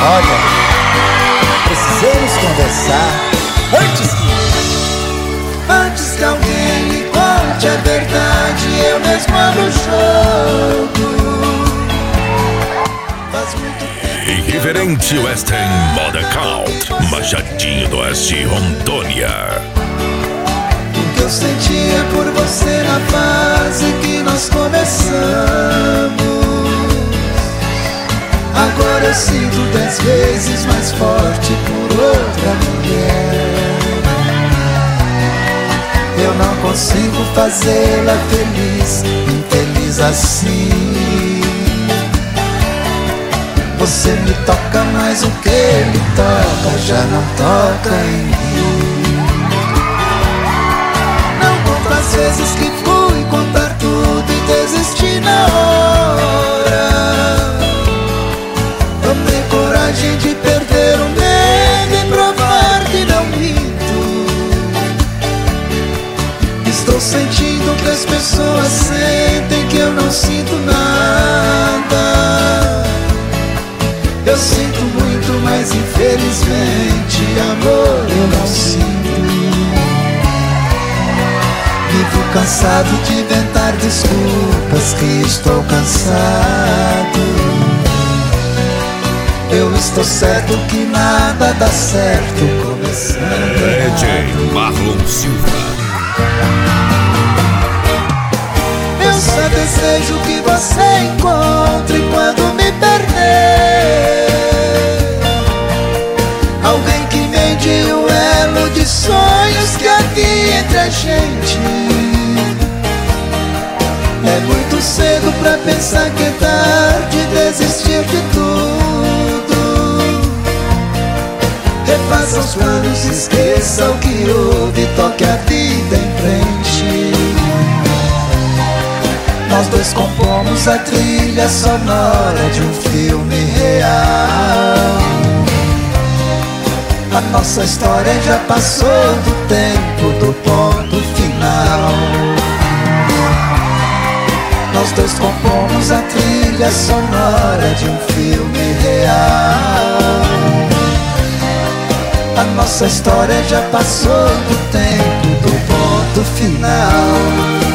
Olha, precisamos conversar antes que alguém me conte a verdade. Eu mesmo abro o jogo. Faz muito tempo. Irreverente Western Moda Count, Machadinho do Oeste, Rondônia. O que eu sentia por você na fase que nós começamos, agora eu sinto 10 vezes mais forte por outra mulher. Eu não consigo fazê-la feliz, infeliz assim. Você me toca, mas o que ele toca já não toca em mim. Não conto as vezes que fui contar tudo e desisti na hora. Tomei coragem de perder o medo e provar que não minto. Estou sentindo que as pessoas sentem que eu não sinto nada. Eu sinto muito, mas infelizmente amor eu não sinto. Vivo cansado de inventar desculpas que estou cansado. Eu estou certo que nada dá certo começando DJ Marlon Silva. Eu só desejo que você encontre quando me perder alguém que mede o elo de sonhos que havia entre a gente. É muito cedo pra pensar que é tarde desistir de tudo. Refaça os planos, esqueça o que houve, toque a vida em frente. Nós dois compomos a trilha sonora de um filme real. A nossa história já passou do tempo do ponto final. Nós dois compomos a trilha sonora de um filme real. A nossa história já passou do tempo do ponto final.